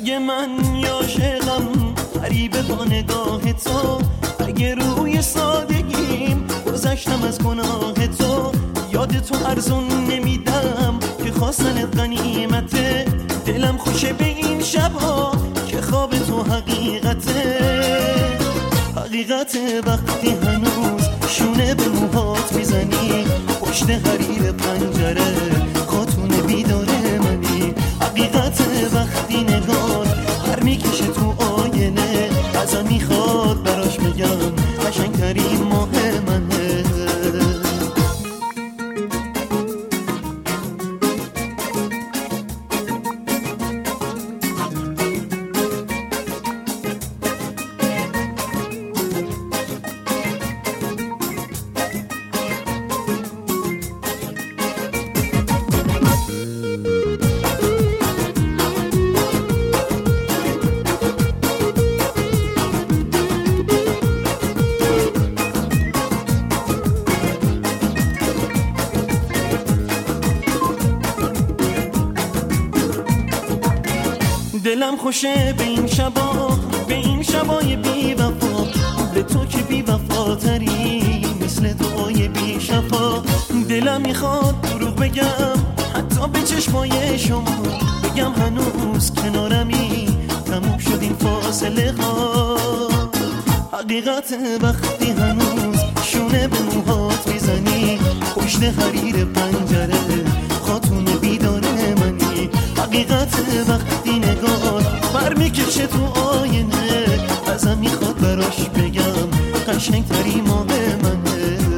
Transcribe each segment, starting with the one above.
اگه من عاشقم غریبه با نگاه تو، اگه روی سادگیم گذشتم از گناه تو، یاد تو ارزون نمیدم که خواستنت غنیمته، دلم خوشه به این شبها که خواب تو حقیقته. حقیقته وقتی هنوز شونه به موهات میزنی، پشت حریر پنجره خاتون بیداره منی. حقیقته وقتی نگاه هر میکشه تو آینه، ازم میخواد براش بگم قشنگترین ماه منه. دلم خوشه به این شبا، به این شبای بی وفا، به تو که بی وفاتری مثل دعای بی شفا. دلم میخواد دروغ بگم حتی به چشمای شما، بگم هنوز کنارمی تموم شد این فاصله ها. حقیقت وقتی هنوز شونه به موهات میزنی، پشت حریر پنجره خاتون بیداره منی. حقیقت وقتی نگاه بر میکشه تو آینه، ازم میخواد براش بگم قشنگترین ماه منه.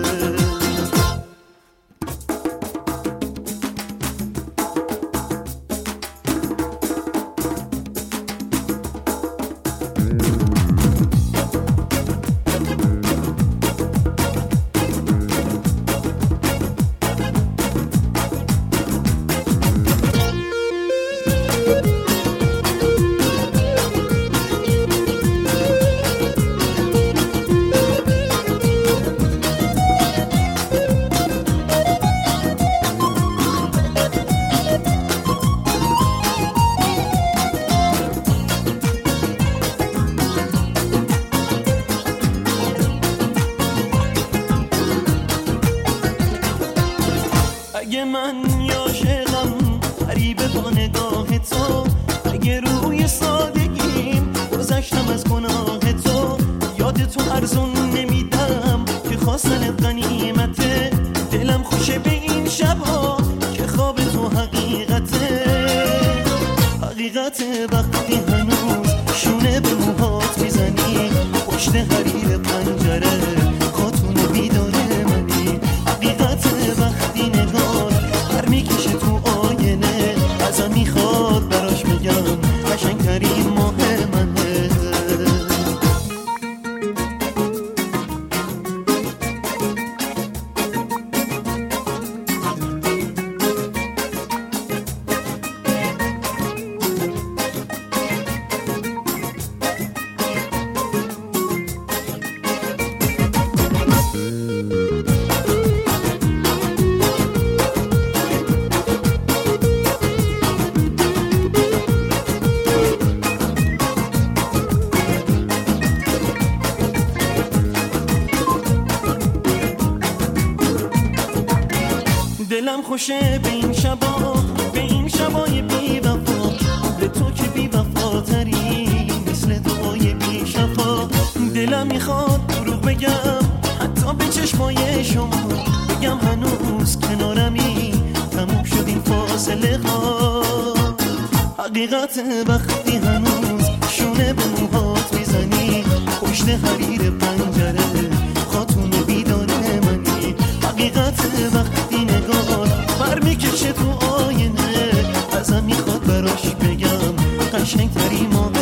اگه من عاشقم غریبه با نگاه تو، اگه روی سادگیم گذشتم از گناه تو، یاد تو ارزون نمیدم که خواستنت غنیمته، دلم خوشه به این شبها که خواب تو حقیقته. حقیقته وقتی هنوز شونه به موهات میزنی، پشت حریر پنجره خاتون بیداره منی. حقیقته وقتی نگاه هر میکشه تو آینه، ازم میخواد براش بگم قشنگترین ماه منه. دلم خوشه به این شبا، به این شبای بی وفا، به تو که بی وفاتری مثل دعای بی شفا. دلم میخواد دروغ بگم حتی به چشمای شما، بگم هنوز کنارمی تموم شد این فاصله ها. حقیقت وقتی هنوز شونه به موهات میزنی، پشت حریر پنجره خاتون بیداره منی. حقیقت وقتی نگاه بر میکشه تو آینه، ازم میخواد براش بگم قشنگترین ماه